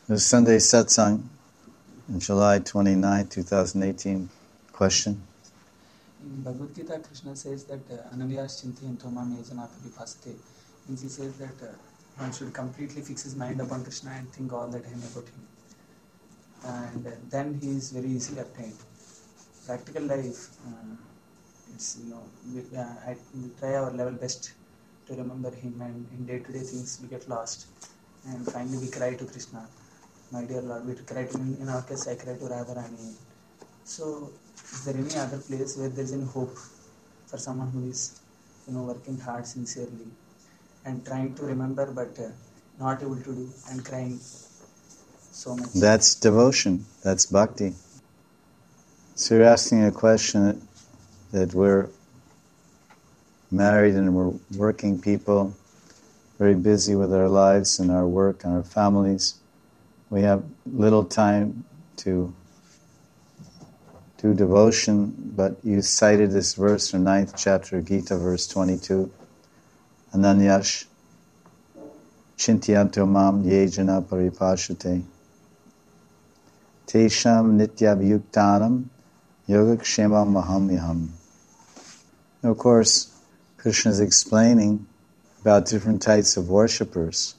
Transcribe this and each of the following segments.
The Sunday satsang in July 29, 2018. Question. In Bhagavad Gita, Krishna says that Ananyas Chintayanto Mam Yajana Vipasate. Means he says that one should completely fix his mind upon Krishna and think all the time about him. And then he is very easily obtained. Practical life, it's we try our level best to remember him, and in day-to-day things we get lost. And finally we cry to Krishna, my dear Lord. We cry to him. In our case, I cry to Radharani. So, is there any other place where there is any hope for someone who is, working hard sincerely and trying to remember but not able to do and crying so much? That's devotion. That's bhakti. So you're asking a question that we're married and we're working people, very busy with our lives and our work and our families. We have little time to do devotion, but you cited this verse from 9th chapter Gita, verse 22. Ananyash chintyanto mam yejana paripashate tesham nityabhyuktanam yogakshemam mahamyaham. Of course, Krishna is explaining about different types of worshippers.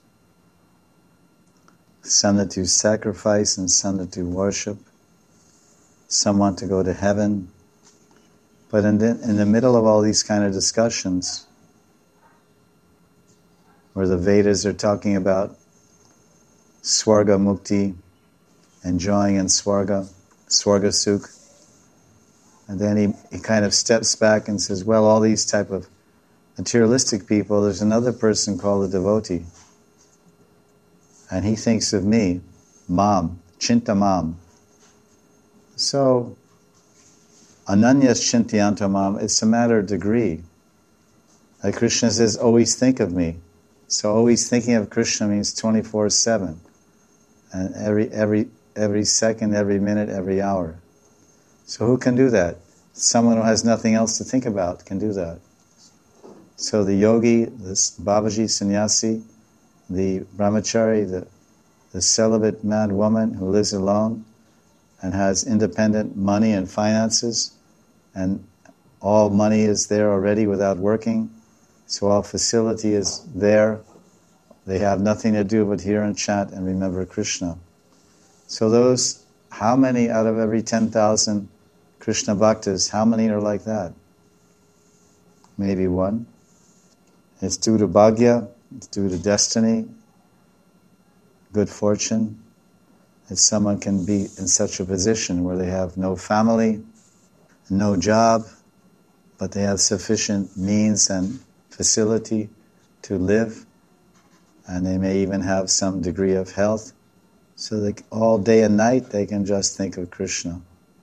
Some that do sacrifice and some that do worship. Some want to go to heaven. But in the middle of all these kind of discussions, where the Vedas are talking about Swarga Mukti, enjoying in Swarga Sukh, and then he kind of steps back and says, well, all these type of materialistic people, there's another person called a devotee. And he thinks of me, Mam, Chinta Mam. So, Ananyas Chintyanto Mam, it's a matter of degree. Like Krishna says, always think of me. So always thinking of Krishna means 24/7. And every second, every minute, every hour. So who can do that? Someone who has nothing else to think about can do that. So the yogi, this Babaji sannyasi, the brahmachari, the celibate mad woman who lives alone and has independent money and finances, and all money is there already without working, so all facility is there. They have nothing to do but hear and chant and remember Krishna. So those, how many out of every 10,000 Krishna bhaktas, how many are like that? Maybe one. It's due to bhagya, it's due to destiny, good fortune, that someone can be in such a position where they have no family, no job, but they have sufficient means and facility to live, and they may even have some degree of health, so that all day and night they can just think of Krishna.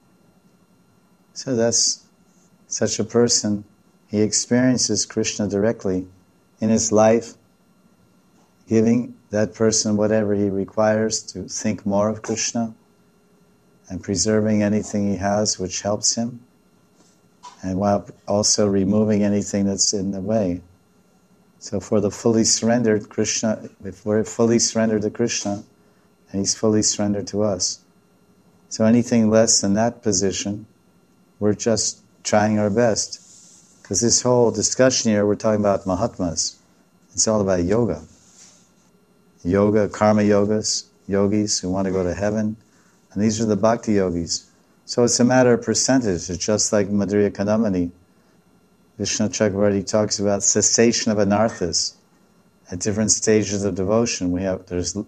So that's such a person, he experiences Krishna directly in his life, giving that person whatever he requires to think more of Krishna and preserving anything he has which helps him, and while also removing anything that's in the way. So for the fully surrendered Krishna, if we're fully surrendered to Krishna, and he's fully surrendered to us. So anything less than that position, we're just trying our best. Because this whole discussion here, we're talking about Mahatmas. It's all about yoga. Yoga, karma yogas, yogis who want to go to heaven. And these are the bhakti yogis. So it's a matter of percentage. It's just like Madhurya Kadamani. Vishnu Chakravarti talks about cessation of anarthas at different stages of devotion. We have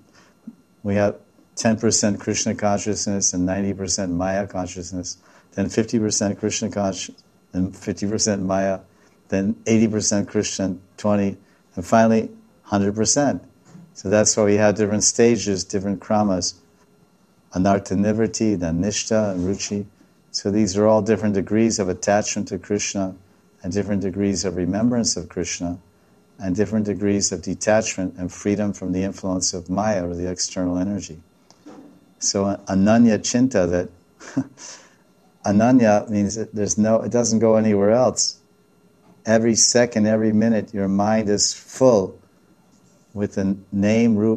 10% Krishna consciousness and 90% Maya consciousness, then 50% Krishna consciousness, then 50% Maya, then 80% Krishna, 20%, and finally 100%. So that's why we have different stages, different kramas. Anartha Nivrti, then Nishta and Ruchi. So these are all different degrees of attachment to Krishna and different degrees of remembrance of Krishna and different degrees of detachment and freedom from the influence of Maya or the external energy. So Ananya Chinta, that Ananya means that it doesn't go anywhere else. Every second, every minute, your mind is full with the name, Rup,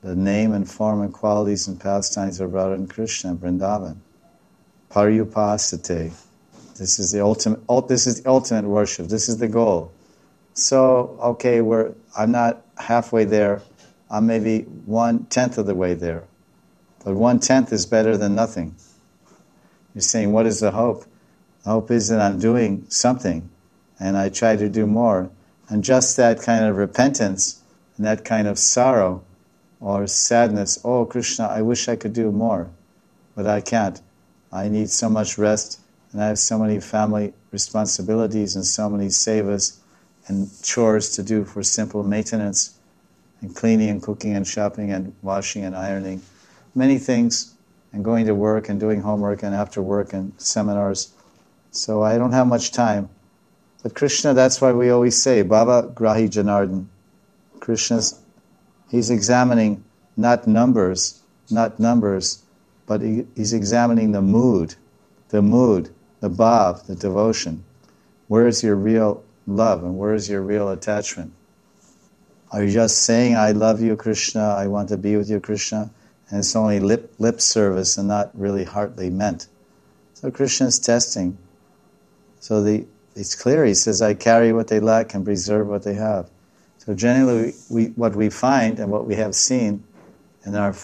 the name and form and qualities and pastimes of Radha and Krishna in Vrindavan. Paryupasate. This is the ultimate worship. This is the goal. So, okay, I'm not halfway there. I'm maybe 1/10 of the way there. But 1/10 is better than nothing. You're saying, what is the hope? The hope is that I'm doing something, and I try to do more. And just that kind of repentance, and that kind of sorrow, or sadness, oh, Krishna, I wish I could do more, but I can't. I need so much rest, and I have so many family responsibilities, and so many sevas, and chores to do for simple maintenance, and cleaning and cooking and shopping and washing and ironing. Many things, and going to work and doing homework and after work and seminars. So I don't have much time. But Krishna, that's why we always say, Baba Grahi Janardhan. Krishna's, he's examining not numbers, but he's examining the mood, the bhav, the devotion. Where is your real love and where is your real attachment? Are you just saying, I love you, Krishna, I want to be with you, Krishna, and it's only lip service and not really heartily meant? So Krishna's testing. So it's clear, he says, I carry what they lack and preserve what they have. So generally, what we find and what we have seen in our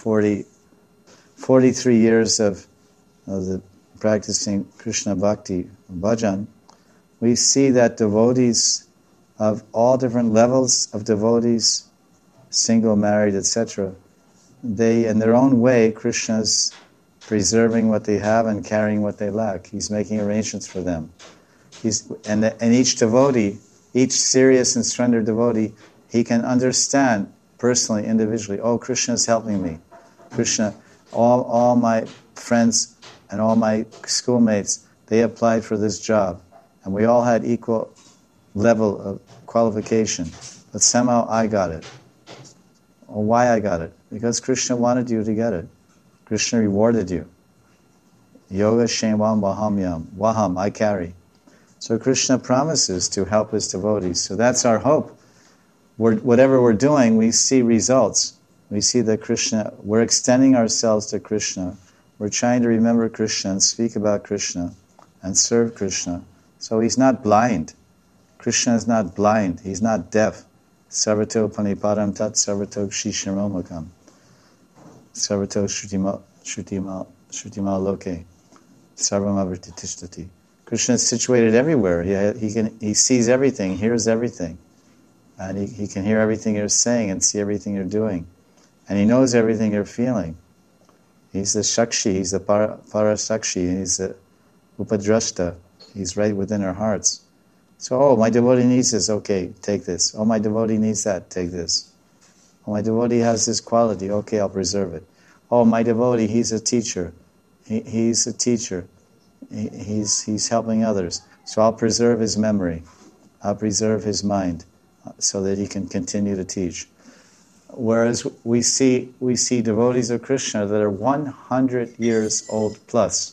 43 years of the practicing Krishna Bhakti Bhajan, we see that devotees of all different levels of devotees, single, married, etc., they, in their own way, Krishna's preserving what they have and carrying what they lack. He's making arrangements for them. And each devotee, each serious and surrendered devotee, he can understand personally, individually, oh, Krishna is helping me. Krishna, all my friends and all my schoolmates, they applied for this job. And we all had equal level of qualification. But somehow I got it. Or why I got it? Because Krishna wanted you to get it. Krishna rewarded you. Yoga Shemvam Vahamyam. Vaham, I carry. So Krishna promises to help his devotees. So that's our hope. Whatever we're doing, we see results. We see that Krishna, we're extending ourselves to Krishna. We're trying to remember Krishna and speak about Krishna and serve Krishna. So he's not blind. Krishna is not blind. He's not deaf. Sarvato panipadam tat sarvato kshisharomakam. Sarvato shrutima loke. Sarvamavrtitishtati. Krishna is situated everywhere. He sees everything, hears everything. And he can hear everything you're saying and see everything you're doing. And he knows everything you're feeling. He's the Shakshi, he's the Parasakshi, he's the Upadrashta. He's right within our hearts. So, oh, my devotee needs this, okay, take this. Oh, my devotee needs that, take this. Oh, my devotee has this quality, okay, I'll preserve it. Oh, my devotee, he's a teacher. He's a teacher. He's helping others. So I'll preserve his memory. I'll preserve his mind so that he can continue to teach. Whereas we see devotees of Krishna that are 100 years old plus,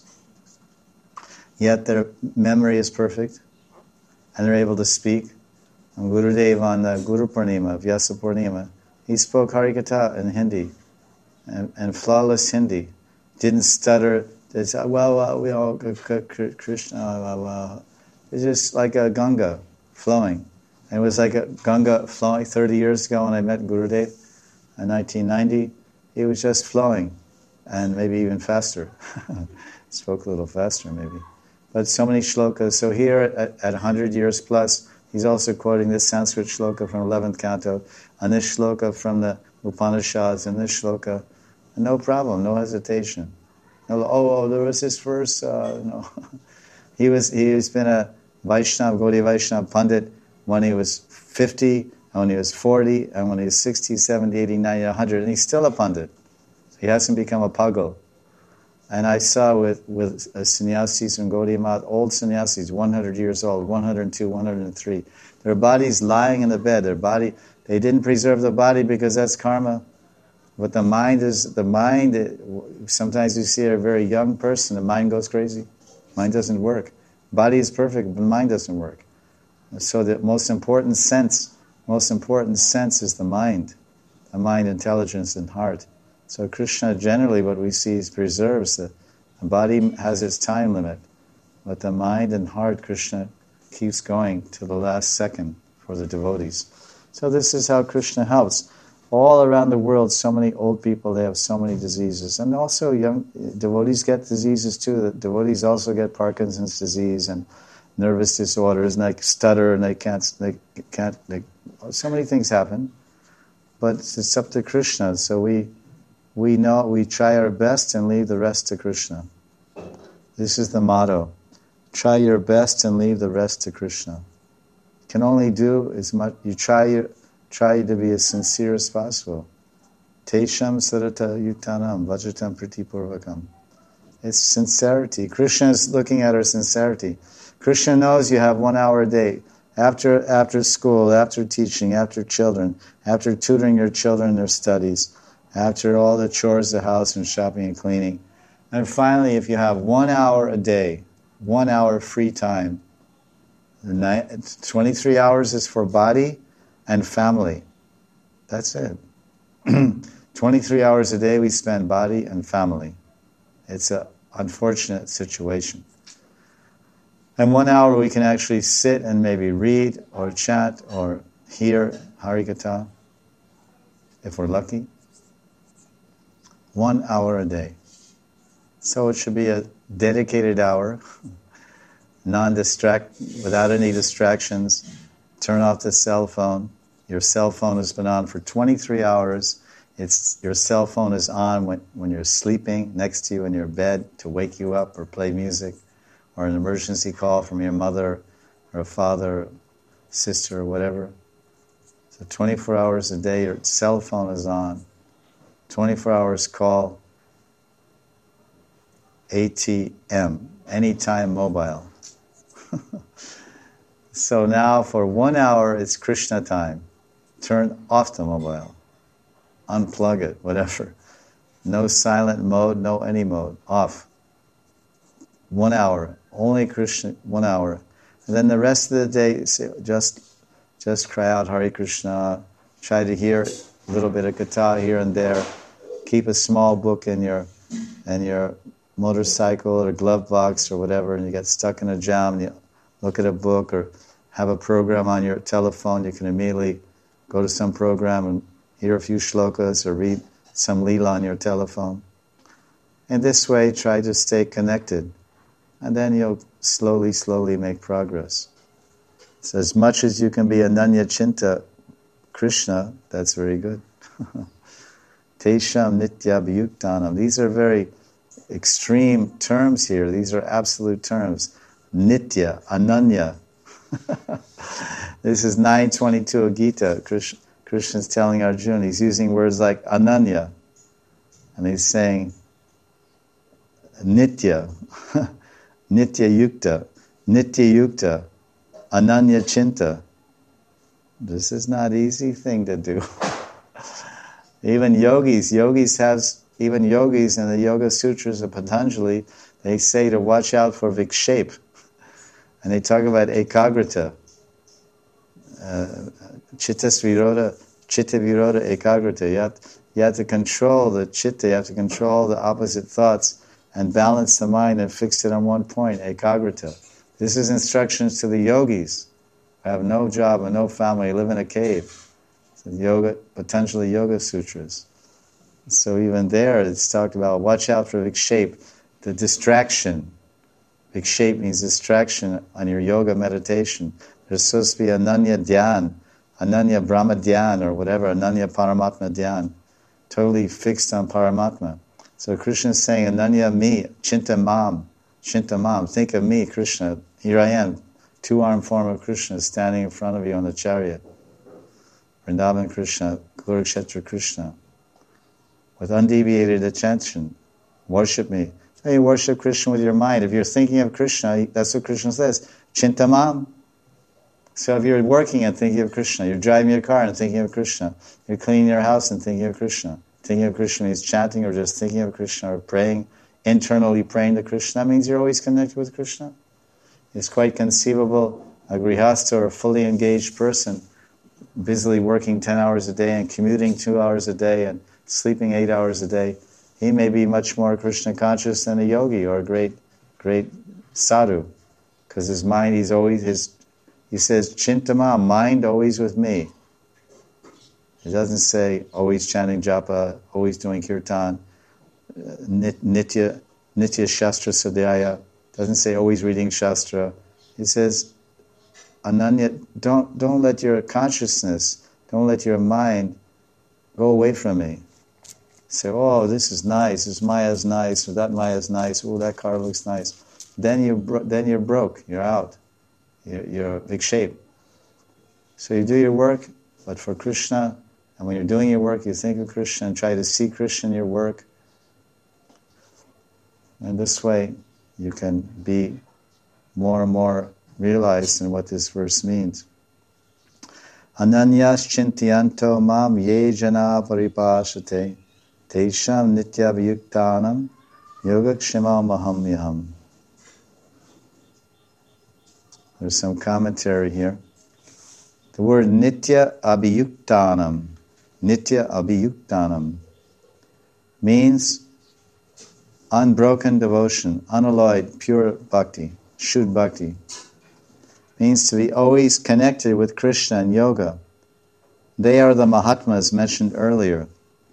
yet their memory is perfect, and they're able to speak. And Gurudev on the Guru Purnima, Vyasa Purnima, he spoke Harikatha in Hindi, and flawless Hindi. Didn't stutter. It's, we all Krishna. It's just like a Ganga flowing. And it was like a Ganga flowing 30 years ago when I met Gurudev in 1990. It was just flowing, and maybe even faster. Spoke a little faster maybe. But so many shlokas. So here at 100 years plus, he's also quoting this Sanskrit shloka from 11th canto, and this shloka from the Upanishads, and this shloka. And no problem, no hesitation. No, there was this verse. No. He's been a Vaishnava, Gaudiya Vaishnava Pandit when he was 50, and when he was 40, and when he was 60, 70, 80, 90, 100, and he's still a Pandit. He hasn't become a pagal. And I saw with sannyasis from Gaudiya Math, old sannyasis, 100 years old, 102, 103, their bodies lying in the bed, they didn't preserve the body because that's karma. But the mind, sometimes you see a very young person, the mind goes crazy. Mind doesn't work. Body is perfect, but mind doesn't work. So the most important sense is the mind. the mind, intelligence, and heart. So Krishna, generally what we see is preserves. The body has its time limit, but the mind and heart, Krishna keeps going to the last second for the devotees. So this is how Krishna helps. All around the world, so many old people, they have so many diseases. And also young devotees get diseases too. The devotees also get Parkinson's disease and nervous disorders, and they stutter, and they can't, so many things happen. But it's up to Krishna. So we know, we try our best and leave the rest to Krishna. This is the motto. Try your best and leave the rest to Krishna. You can only do as much, you try to be as sincere as possible. Tesham sarata yuktanam vajatam pritipurvakam. It's sincerity. Krishna is looking at our sincerity. Krishna knows you have 1 hour a day. After school, after teaching, after children, after tutoring your children in their studies, after all the chores, the house and shopping and cleaning. And finally, if you have 1 hour a day, 1 hour free time, 23 hours is for body and family. That's it. 23 hours a day we spend body and family. It's an unfortunate situation. And 1 hour we can actually sit and maybe read or chat or hear Harikatha, if we're lucky. 1 hour a day. So it should be a dedicated hour, without any distractions. Turn off the cell phone. Your cell phone has been on for 23 hours. Your cell phone is on when you're sleeping next to you in your bed to wake you up or play music, or an emergency call from your mother or a father, sister, or whatever. So 24 hours a day, your cell phone is on. 24 hours call, ATM, anytime mobile. So now for 1 hour it's Krishna time. Turn off the mobile. Unplug it, whatever. No silent mode, no any mode. Off. 1 hour. Only Krishna, 1 hour. And then the rest of the day, just cry out Hare Krishna. Try to hear a little bit of katha here and there. Keep a small book in your motorcycle or glove box or whatever, and you get stuck in a jam, and you look at a book or have a program on your telephone, you can immediately go to some program and hear a few shlokas or read some leela on your telephone. And this way, try to stay connected. And then you'll slowly make progress. So as much as you can be Ananya Chinta Krishna, that's very good. Tesham Nitya Bhayuktanam. These are very extreme terms here. These are absolute terms. Nitya, Ananya. This is 9:22 of Gita. Krishna's telling Arjuna, he's using words like Ananya. And he's saying Nitya, Nitya Yukta, Ananya Chinta. This is not an easy thing to do. Even yogis in the Yoga Sutras of Patanjali, they say to watch out for vikshepa. And they talk about ekagrata. Chitta viroda ekagrata. You have to control the chitta, you have to control the opposite thoughts and balance the mind and fix it on one point, ekagrata. This is instructions to the yogis who have no job and no family, live in a cave. Patanjali Yoga Sutras. So even there it's talked about watch out for vikshepa, the distraction. Vikshepa means distraction on your yoga meditation. There's supposed to be Ananya Dhyan, Ananya Brahma Dhyan or whatever, Ananya Paramatma Dhyan, totally fixed on Paramatma. So Krishna is saying, Ananya me, Chinta Mam, think of me, Krishna. Here I am, two-armed form of Krishna standing in front of you on the chariot. Vrindavan Krishna, Kurukshetra Krishna. With undeviated attention, worship me. So you worship Krishna with your mind. If you're thinking of Krishna, that's what Krishna says, Chintamam. So if you're working and thinking of Krishna, you're driving your car and thinking of Krishna, you're cleaning your house and thinking of Krishna. Thinking of Krishna means chanting or just thinking of Krishna or praying, internally praying to Krishna. That means you're always connected with Krishna. It's quite conceivable a grihastha or a fully engaged person busily working 10 hours a day and commuting 2 hours a day and sleeping 8 hours a day, he may be much more Krishna conscious than a yogi or a great sadhu, because his mind, he says, Chintama, mind always with me. He doesn't say always chanting japa, always doing kirtan, nitya shastra sadhyaya. Doesn't say always reading shastra. He says, Ananya, don't let your consciousness, don't let your mind go away from me. Say, oh, this is nice, this Maya is nice, or that Maya is nice, oh, that car looks nice. Then you're broke, you're out, you're viksheep. So you do your work, but for Krishna, and when you're doing your work, you think of Krishna and try to see Krishna in your work. And this way, you can be more and more realized in what this verse means. Ananyas chintiyanto mam ye jana paripashate teisham nitya viyuktanam yogakshema mahamyaham. There's some commentary here. The word nitya abhiyuktanam means unbroken devotion, unalloyed, pure bhakti, shuddha bhakti. Means to be always connected with Krishna and yoga. They are the Mahatmas mentioned earlier.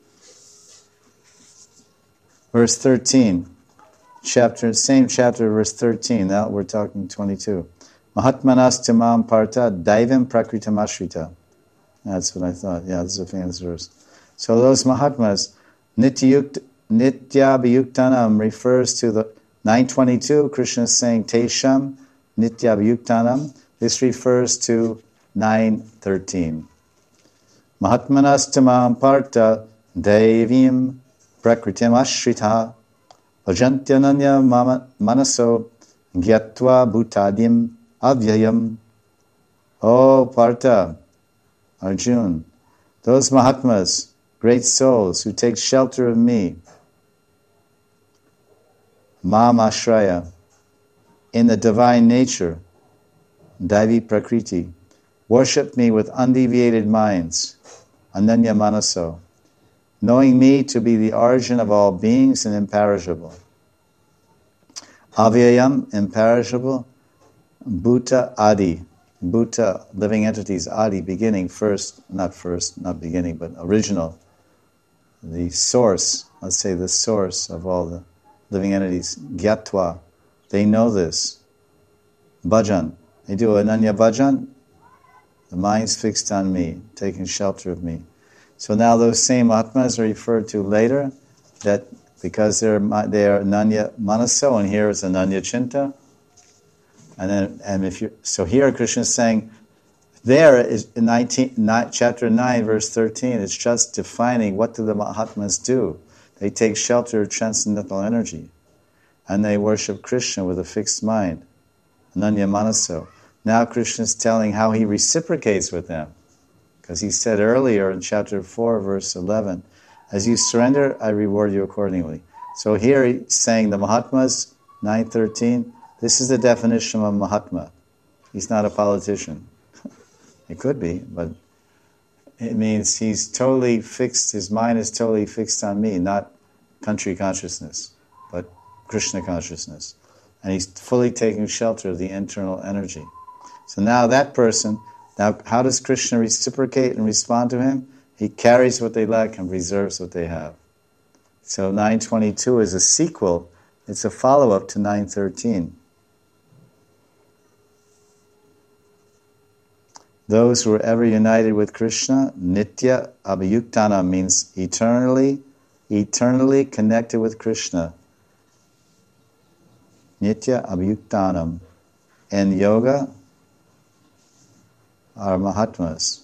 Verse 13, same chapter, verse 13. Now we're talking 22. Mahatmanas timam partha daivam prakritam ashrita. That's what I thought. Yeah, this is a famous verse. So those Mahatmas, Nityabhiyuktanam refers to the 922. Krishna is saying Tesham Nityabhiyuktanam. This refers to 913. Mahatmanastamam Partha Devim Prakritim Ashrita Vajantyananya Manaso Gyatva Bhutadim Avyayam. Oh Partha, Arjun, those Mahatmas, great souls who take shelter of me, Mam Ashraya, in the divine nature, Daivi Prakriti, worship me with undeviated minds, Ananya Manaso, knowing me to be the origin of all beings and imperishable. Avyayam, imperishable, Bhuta Adi, Bhuta, living entities, Adi, beginning, not beginning, but original, the source, let's say the source of all the living entities, Gyatva, they know this. Bhajan, they do Ananya Bhajan, the mind's fixed on me, taking shelter of me. So now those same Atmas are referred to later, that because they are Ananya Manaso, and here is Ananya Chinta. So here Krishna is saying, there is in chapter 9, verse 13, it's just defining what do the Mahatmas do. They take shelter of transcendental energy, and they worship Krishna with a fixed mind, Ananya Manaso. Now Krishna is telling how he reciprocates with them, because he said earlier in chapter 4, verse 11, as you surrender, I reward you accordingly. So here he's saying the Mahatmas, 9:13, this is the definition of a Mahatma. He's not a politician. It could be, but it means he's totally fixed, his mind is totally fixed on me, not country consciousness, but Krishna consciousness. And he's fully taking shelter of the internal energy. So now that person, how does Krishna reciprocate and respond to him? He carries what they lack and preserves what they have. So 922 is a sequel, it's a follow-up to 913. Those who are ever united with Krishna, Nitya Abhiyuktana means eternally connected with Krishna. Nitya Abhiyuktanam. And yoga are Mahatmas.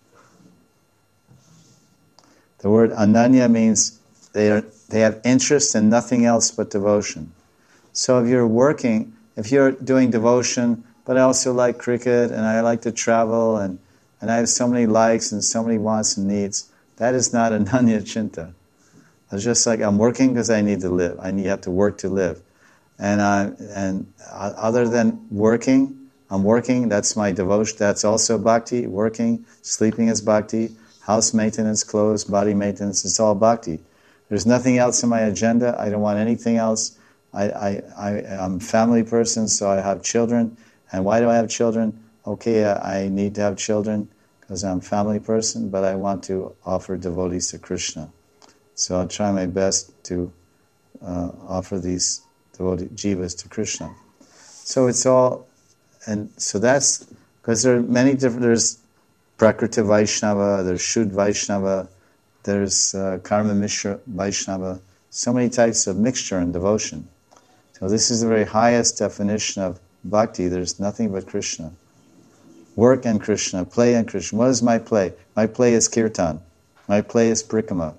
The word Ananya means they have interest in nothing else but devotion. So if you're doing devotion, but I also like cricket, and I like to travel, and I have so many likes and so many wants and needs, that is not Ananya Chinta. It's just like I'm working because I need to live. I have to work to live. And other than working, I'm working, that's my devotion, that's also bhakti. Working, sleeping is bhakti. House maintenance, clothes, body maintenance, it's all bhakti. There's nothing else in my agenda. I don't want anything else. I'm a family person, so I have children. And why do I have children? Okay, I need to have children because I'm a family person, but I want to offer devotees to Krishna. So I'll try my best to offer these devotee jivas to Krishna. So it's all, and so that's, because there are many different, there's Prakriti Vaishnava, there's Shuddha Vaishnava, there's Karma Mishra Vaishnava, so many types of mixture and devotion. So this is the very highest definition of bhakti. There's nothing but Krishna. Work and Krishna, play and Krishna. What is my play? My play is kirtan. My play is parikama.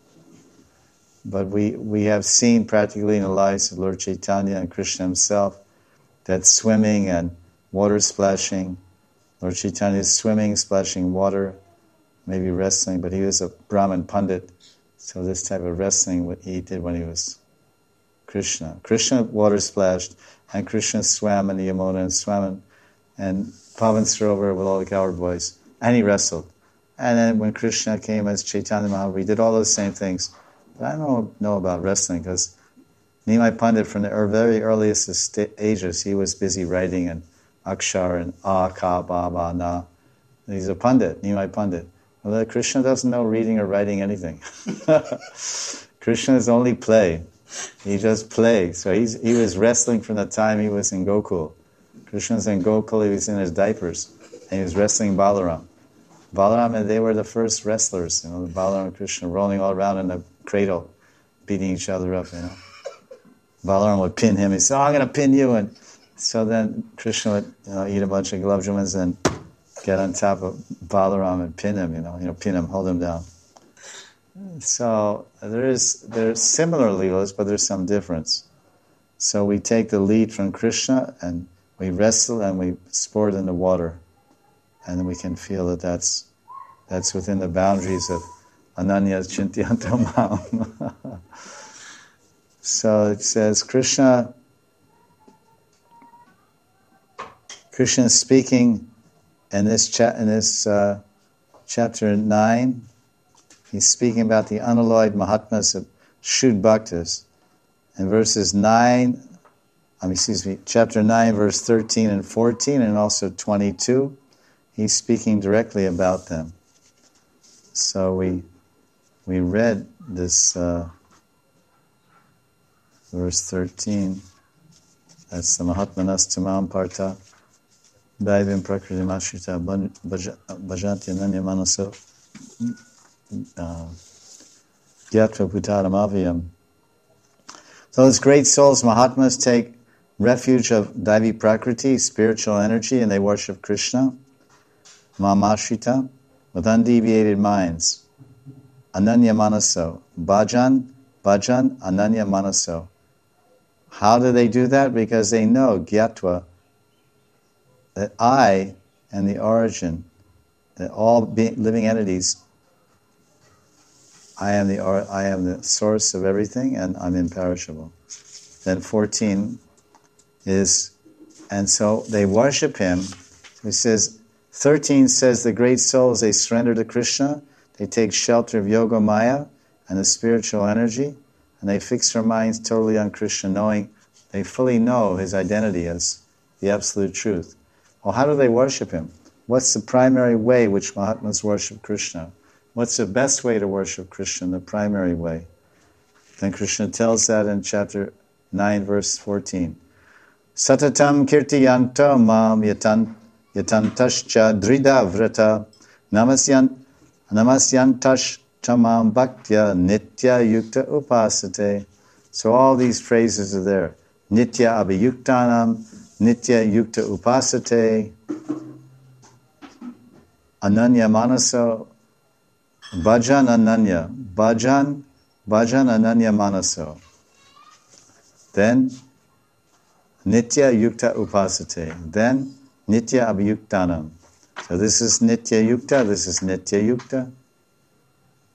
But we have seen practically in the lives of Lord Chaitanya and Krishna himself that swimming and water splashing, Lord Chaitanya is swimming, splashing water, maybe wrestling, but he was a Brahmin Pandit, so this type of wrestling what he did when he was Krishna. Krishna water splashed, and Krishna swam in the Yamuna and swam and Pavan Sarovar with all the cowherd boys, and he wrestled. And then when Krishna came as Chaitanya Mahaprabhu, he did all those same things. But I don't know about wrestling, because Nimai Pandit, from the very earliest ages, he was busy writing in Akshar and A, Ka, Ba, Ba, Na. He's a Pandit, Nimai Pandit. Well, Krishna doesn't know reading or writing anything. Krishna is only play. He just plays. So he was wrestling from the time he was in Gokul. Krishna's in Gokul, he was in his diapers, and he was wrestling Balaram. Balaram, and they were the first wrestlers, Balaram and Krishna rolling all around in the cradle, beating each other up, Balaram would pin him. He said, I'm going to pin you. And so then Krishna would eat a bunch of gulab jamuns and get on top of Balaram and pin him, pin him, hold him down. So there's similar leelas, but there's some difference. So we take the lead from Krishna and we wrestle and we sport in the water. And then we can feel that that's within the boundaries of Ananya Chintyanto Mam. So it says Krishna is speaking in this chapter 9. He's speaking about the unalloyed Mahatmas of Shuddha Bhaktas. In chapter 9, verse 13 and 14, and also 22, he's speaking directly about them. So we read this verse 13. That's the Mahatmanas Tamam Partha Daivim Prakriti Mashrita Bhajanti Ananya Manaso Gyatva Bhutaram Aviyam. So those great souls, Mahatmas, take refuge of Daivi Prakriti, spiritual energy, and they worship Krishna, Mamashrita, with undeviated minds. Ananya Manaso. Bhajan, Ananya Manaso. How do they do that? Because they know, Gyatva, that I am the origin, that all living entities, I am the source of everything, and I'm imperishable. Then 14 is, and so they worship him. He says, 13 says the great souls, they surrender to Krishna, they take shelter of Yoga Maya and the spiritual energy, and they fix their minds totally on Krishna, knowing they fully know his identity as the absolute truth. Well, how do they worship him? What's the primary way which Mahatmas worship Krishna? What's the best way to worship Krishna, the primary way? Then Krishna tells that in chapter 9, verse 14. Satatam kirtiyanto mam yatantascha drida vrata namasyantash tamam bhaktya nitya yukta upasate. So all these phrases are there. Nitya abhiyuktanam, nitya yukta upasate, ananya manaso, bhajan ananya, bhajan ananya manaso. Then nitya yukta upasate. Then nitya abhiyuktanam. So this is nitya yukta, this is nitya yukta.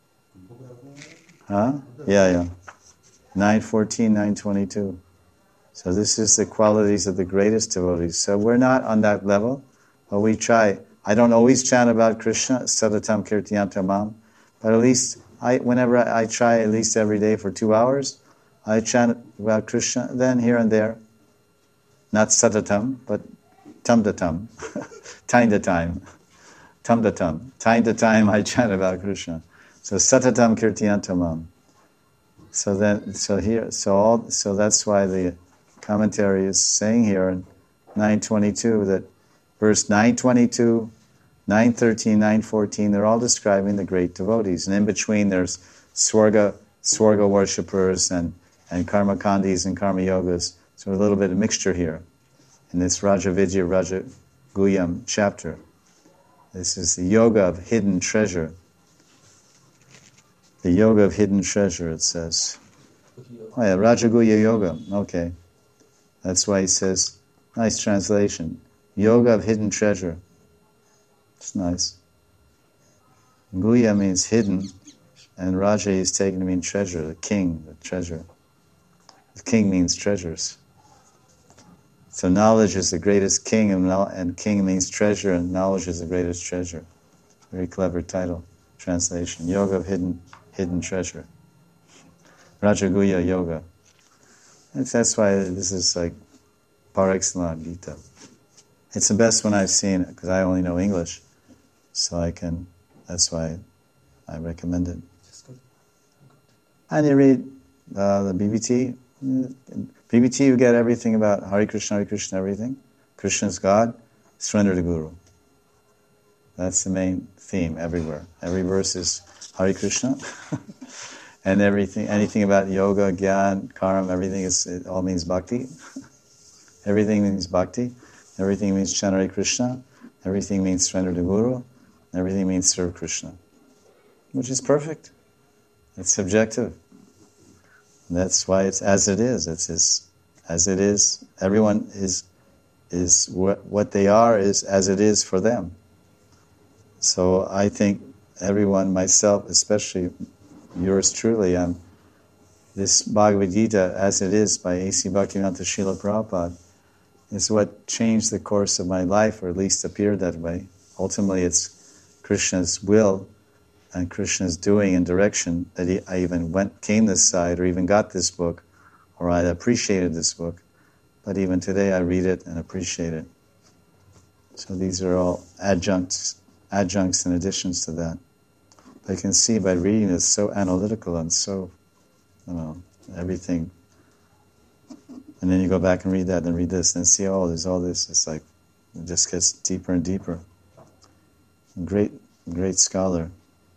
Huh? Yeah. 9:14, 9:22. So this is the qualities of the greatest devotees. So we're not on that level, but we try. I don't always chant about Krishna, Satatam Kirtiyantam Mam, but at least whenever I try, at least every day for 2 hours, I chant about Krishna, then here and there. Not Satatam, but Tam-da-tam, time-to-time, Tam-da-tam, time-to-time I chant about Krishna. So Satatam Kirtiyantam Mam. So that's why the commentary is saying here in 922 that verse 922, 913, 914, they're all describing the great devotees. And in between there's Swarga worshippers and Karma Kandis and Karma Yogas. So a little bit of mixture here in this Raja Vidya, Raja Guhyam chapter. This is the yoga of hidden treasure. The yoga of hidden treasure, it says. Oh yeah, Rajaguhya Yoga. Okay. That's why he says, nice translation. Yoga of hidden treasure. It's nice. Guhya means hidden, and Raja is taken to mean treasure, the king, the treasure. The king means treasures. So knowledge is the greatest king, and king means treasure, and knowledge is the greatest treasure. Very clever title, translation. Yoga of hidden treasure. Rajaguhya Yoga. That's why this is like par excellence Gita. It's the best one I've seen because I only know English, so that's why I recommend it. And you read the BBT. BBT, you get everything about Hare Krishna, everything. Krishna's God, surrender to Guru. That's the main theme everywhere. Every verse is Hare Krishna. And anything about yoga, gyan, karma, it all means bhakti. Everything means bhakti. Everything means chant Hare Krishna. Everything means surrender to Guru. Everything means serve Krishna. Which is perfect. It's subjective. And that's why it's as it is. It's as it is. Everyone is what they are is as it is for them. So I think everyone, myself especially, yours truly, this Bhagavad Gita, as it is by A.C. Bhaktivedanta Srila Prabhupada, is what changed the course of my life, or at least appeared that way. Ultimately, it's Krishna's will and Krishna's doing and direction that I even came this side, or even got this book, or I appreciated this book. But even today, I read it and appreciate it. So these are all adjuncts and additions to that. But you can see by reading it's so analytical and so, everything. And then you go back and read that, and read this, and see, there's all this. It's like, it just gets deeper and deeper. Great scholar.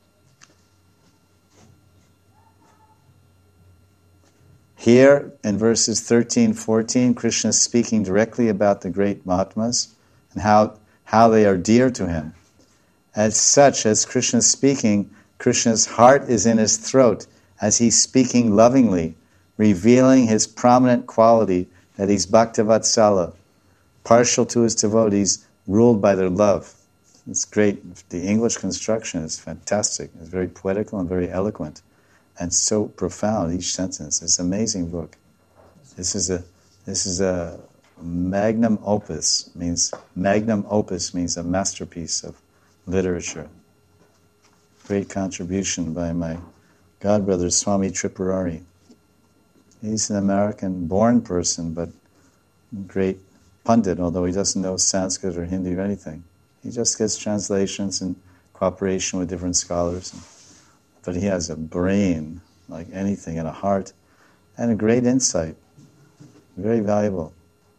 Here, in verses 13, 14, Krishna is speaking directly about the great Mahatmas and how they are dear to him. As such, as Krishna is speaking, Krishna's heart is in his throat as he's speaking lovingly, revealing his prominent quality that he's Bhaktavatsala, partial to his devotees, ruled by their love. It's great. The English construction is fantastic. It's very poetical and very eloquent, and so profound. Each sentence. It's an amazing book. This is a magnum opus. Magnum opus means a masterpiece of literature. Great contribution by my godbrother Swami Tripurari. He's an American-born person, but great pundit, although he doesn't know Sanskrit or Hindi or anything. He just gets translations in cooperation with different scholars. But he has a brain like anything, and a heart, and a great insight. Very valuable.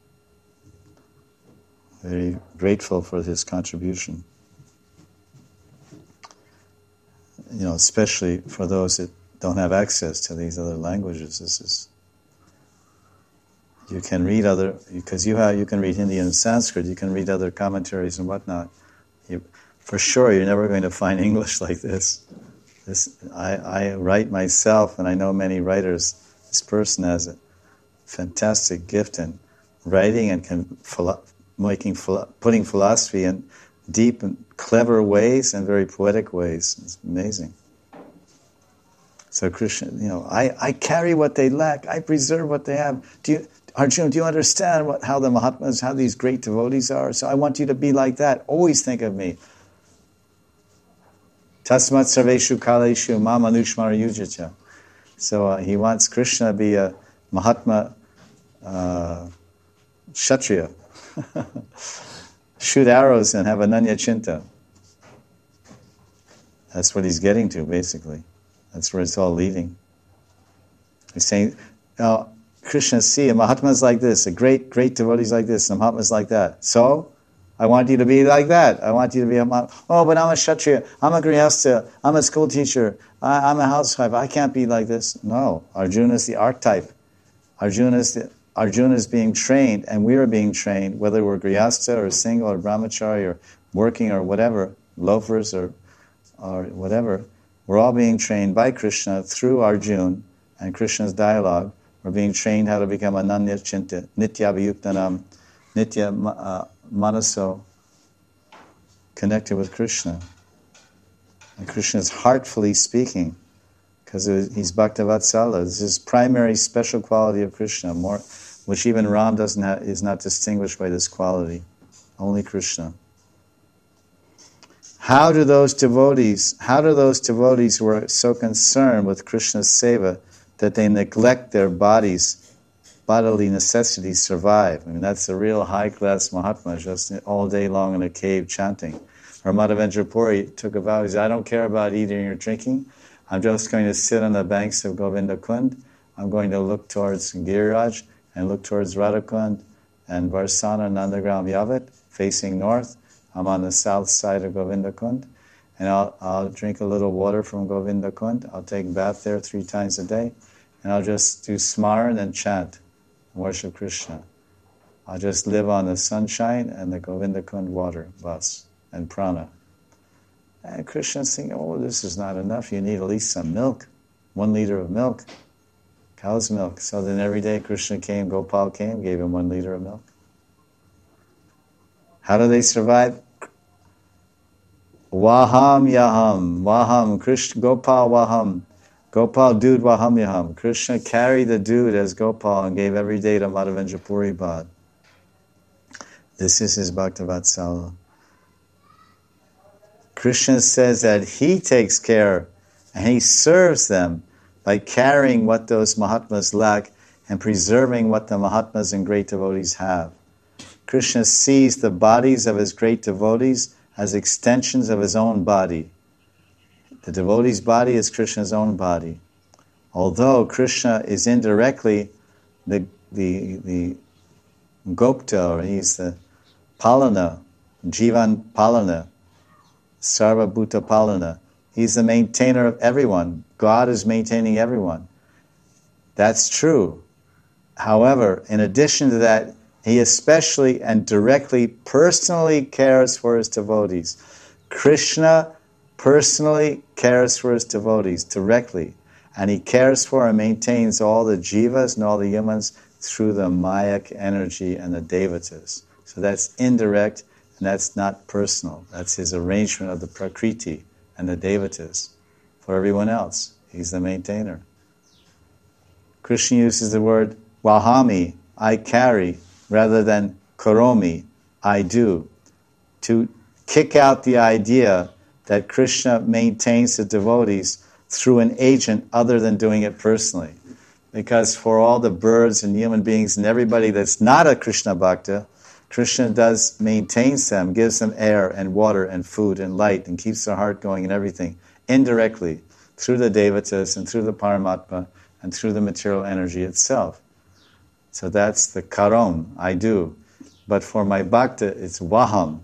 Very grateful for his contribution. Especially for those that don't have access to these other languages. You can read because you can read Hindi and Sanskrit, you can read other commentaries and whatnot. For sure, you're never going to find English like this. I write myself, and I know many writers. This person has a fantastic gift in writing and putting philosophy in deep and clever ways and very poetic ways. It's amazing. So Krishna, I carry what they lack. I preserve what they have. Arjuna, do you understand how the Mahatmas, how these great devotees are? So I want you to be like that. Always think of me. Tasmat sarveshu kaleshu mam anushmara yujacha. So he wants Krishna to be a Mahatma Kshatriya. Shoot arrows and have ananya chinta. That's what he's getting to, basically. That's where it's all leading. He's saying, now, Krishna, see, a Mahatma's like this, a great devotee's like this, and a Mahatma's like that. So, I want you to be like that. I want you to be a Mahatma. Oh, but I'm a Kshatriya, I'm a Grihastha, I'm a school teacher, I'm a housewife, I can't be like this. No, Arjuna is the archetype. Arjuna is being trained, and we are being trained, whether we're Grihastha or single or brahmachari or working or whatever, loafers or whatever. We're all being trained by Krishna through Arjuna and Krishna's dialogue. We're being trained how to become ananya chinta, nitya abhiyuktanam, nitya manaso, connected with Krishna. And Krishna is heartfully speaking, because he's Bhaktavatsala. This is primary special quality of Krishna, which even Ram is not distinguished by this quality. Only Krishna. How do those devotees who are so concerned with Krishna's seva that they neglect their bodily necessities survive? I mean, that's a real high-class Mahatma, just all day long in a cave chanting. Or Madhavendra Puri took a vow, he said, I don't care about eating or drinking, I'm just going to sit on the banks of Govinda Kund, I'm going to look towards Giriraj, and look towards Radhakund, and Varsana Nandagram Yavat, facing north. I'm on the south side of Govinda Kund, and I'll drink a little water from Govinda Kund, I'll take a bath there 3 times a day, and I'll just do smaran and chant, and worship Krishna. I'll just live on the sunshine and the Govinda Kund water, bus, and prana. And Krishna's thinking, oh, this is not enough, you need at least some milk, 1 liter of milk, cow's milk. So then every day Krishna came, Gopal came, gave him 1 liter of milk. How do they survive? Waham yaham, waham, Krishna, Gopal waham, Gopal dud waham yaham. Krishna carried the dud as Gopal and gave every day to Madhavendra Puri Bad. This is his Bhaktavatsala. Krishna says that he takes care and he serves them by carrying what those Mahatmas lack and preserving what the Mahatmas and great devotees have. Krishna sees the bodies of his great devotees as extensions of his own body. The devotee's body is Krishna's own body. Although Krishna is indirectly the Gopta, or he's the Palana, Jivan Palana, Sarva Bhuta Palana. He's the maintainer of everyone. God is maintaining everyone. That's true. However, in addition to that, he especially and directly, personally cares for his devotees. Krishna personally cares for his devotees directly. And he cares for and maintains all the jivas and all the humans through the mayak energy and the devatas. So that's indirect and that's not personal. That's his arrangement of the prakriti and the devatas for everyone else. He's the maintainer. Krishna uses the word wahami, I carry, rather than karomi, I do, to kick out the idea that Krishna maintains the devotees through an agent other than doing it personally. Because for all the birds and human beings and everybody that's not a Krishna Bhakta, Krishna maintains them, gives them air and water and food and light and keeps their heart going and everything, indirectly, through the devatas and through the Paramatma and through the material energy itself. So that's the karom, I do. But for my bhakta, it's waham.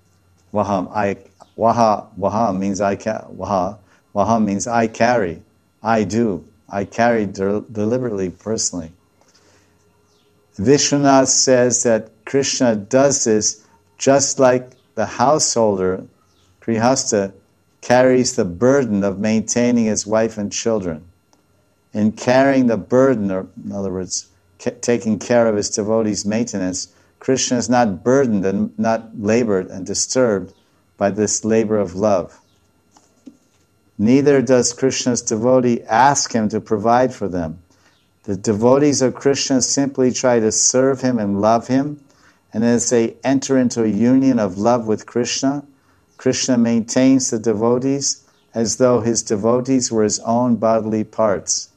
Waham means waham means I carry. I do. I carry deliberately, personally. Vishwanath says that Krishna does this just like the householder, Grihastha, carries the burden of maintaining his wife and children. In carrying the burden, or in other words, taking care of his devotees' maintenance, Krishna is not burdened and not labored and disturbed by this labor of love. Neither does Krishna's devotee ask him to provide for them. The devotees of Krishna simply try to serve him and love him, and as they enter into a union of love with Krishna, Krishna maintains the devotees as though his devotees were his own bodily parts.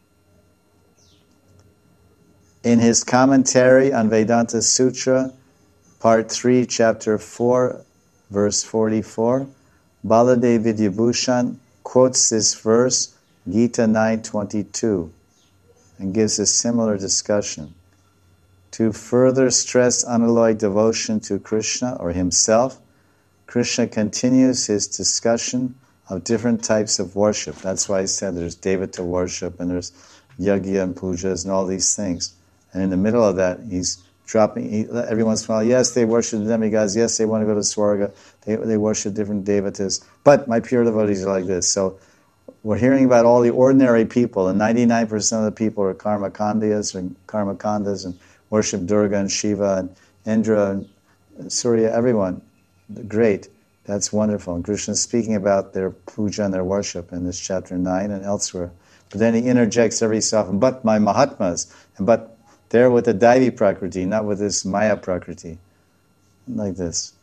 In his commentary on Vedanta Sutra, Part 3, Chapter 4, Verse 44, Baladev Vidyabhushan quotes this verse, Gita 9:22, and gives a similar discussion. To further stress unalloyed devotion to Krishna or himself, Krishna continues his discussion of different types of worship. That's why I said there's Devata worship and there's Yajna and Pujas and all these things. And in the middle of that, he's dropping, every once in a while, yes, they worship the demigods, yes, they want to go to Swarga, they worship different devatas, but my pure devotees are like this. So we're hearing about all the ordinary people, and 99% of the people are karmakandas and worship Durga and Shiva and Indra and Surya, everyone. Great. That's wonderful. And Krishna is speaking about their puja and their worship in this chapter 9 and elsewhere. But then he interjects every so often, but my Mahatmas, but they're with the Daivi Prakriti, not with this Maya Prakriti. Like this.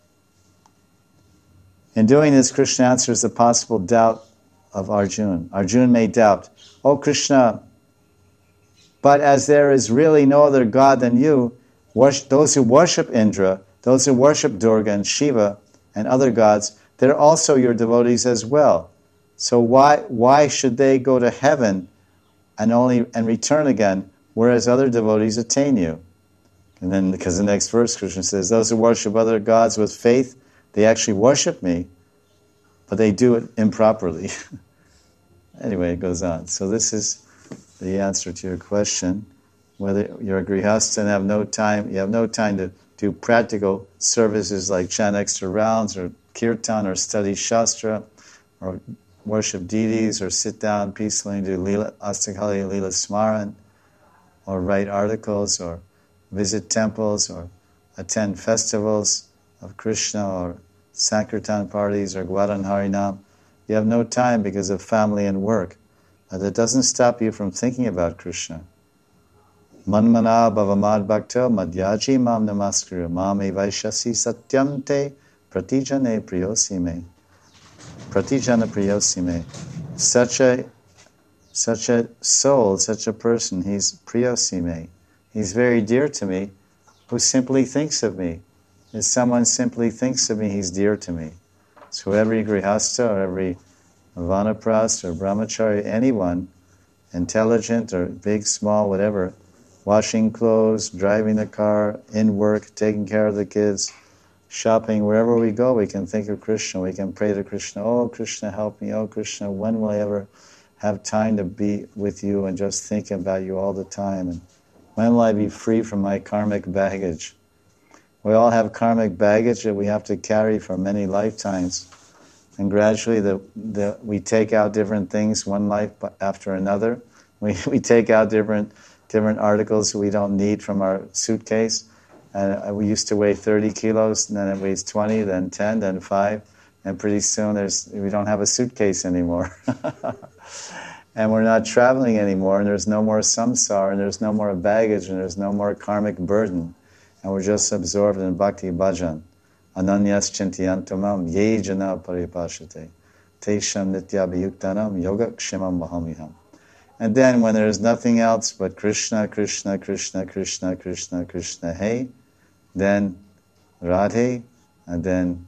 In doing this, Krishna answers the possible doubt of Arjuna. Arjuna may doubt, "Oh Krishna, but as there is really no other God than you, those who worship Indra, those who worship Durga and Shiva and other gods, they're also your devotees as well. So why should they go to heaven and return again, whereas other devotees attain you?" And then, because the next verse, Krishna says, those who worship other gods with faith, they actually worship me, but they do it improperly. Anyway, it goes on. So this is the answer to your question. Whether you're a grihastha and you have no time to do practical services like chant extra rounds or kirtan or study shastra or worship deities or sit down peacefully and do astakali lila smaran or write articles or visit temples or attend festivals of Krishna or Sankirtan parties or Gwadan Harinam. You have no time because of family and work. But that doesn't stop you from thinking about Krishna. Manmana bhavamad bhakta madhyaji mam namaskuru mame vaishasi satyam te pratijane priyosime. Pratijana priyosime. Such a soul, such a person, he's priyosime. He's very dear to me, who simply thinks of me. If someone simply thinks of me, he's dear to me. So every grihastha or every vanaprastha or brahmachari, anyone, intelligent or big, small, whatever, washing clothes, driving the car, in work, taking care of the kids, shopping, wherever we go, we can think of Krishna. We can pray to Krishna, "Oh Krishna, help me. Oh Krishna, when will I ever have time to be with you and just think about you all the time? And when will I be free from my karmic baggage?" We all have karmic baggage that we have to carry for many lifetimes. And gradually we take out different things one life after another. We take out different articles we don't need from our suitcase. And we used to weigh 30 kilos, and then it weighs 20, then 10, then 5. And pretty soon we don't have a suitcase anymore. And we're not traveling anymore, and there's no more samsara, and there's no more baggage, and there's no more karmic burden. And we're just absorbed in bhakti bhajan. Ananyas chintiyantamam ye jana paripashate tesham nityabhayuktanam yoga kshemam mahamiham. And then when there's nothing else but Krishna, Krishna, Krishna, Krishna, Krishna, Krishna, hey, then Radhe, and then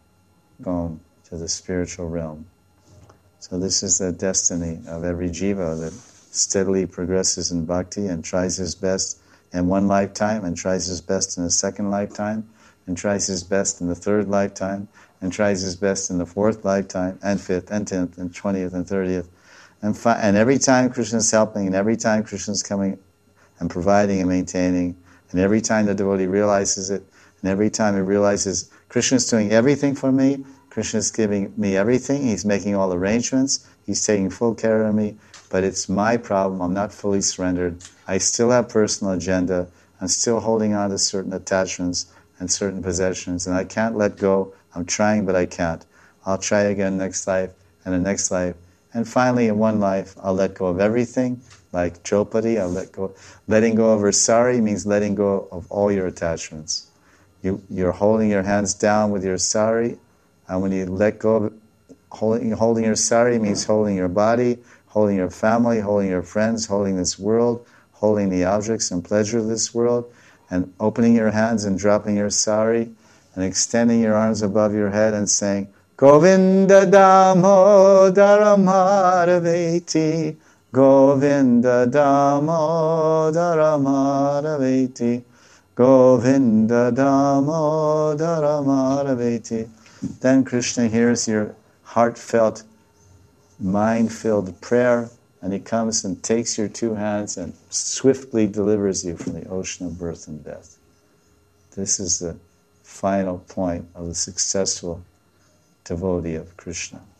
go to the spiritual realm. So this is the destiny of every jiva that steadily progresses in bhakti and tries his best in one lifetime, and tries his best in the second lifetime, and tries his best in the third lifetime, and tries his best in the fourth lifetime, and fifth, and 10th, and 20th, and 30th. And every time Krishna is helping, and every time Krishna is coming and providing and maintaining, and every time the devotee realizes it, and every time he realizes Krishna is doing everything for me, Krishna is giving me everything, he's making all arrangements, he's taking full care of me, but it's my problem, I'm not fully surrendered, I still have personal agenda, I'm still holding on to certain attachments and certain possessions, and I can't let go, I'm trying but I can't. I'll try again next life, and the next life, and finally in one life I'll let go of everything, Like Draupadi, letting go of her sari means letting go of all your attachments. You're holding your hands down with your sari, and when you let go of holding your sari means holding your body, holding your family, holding your friends, holding this world, holding the objects and pleasure of this world, and opening your hands and dropping your sari, and extending your arms above your head and saying, Govinda Damodara Madhaveti, Govinda Damodara Madhaveti, Govinda Damodara Madhaveti. Then Krishna hears your heartfelt, mind-filled prayer, and he comes and takes your two hands and swiftly delivers you from the ocean of birth and death. This is the final point of the successful devotee of Krishna.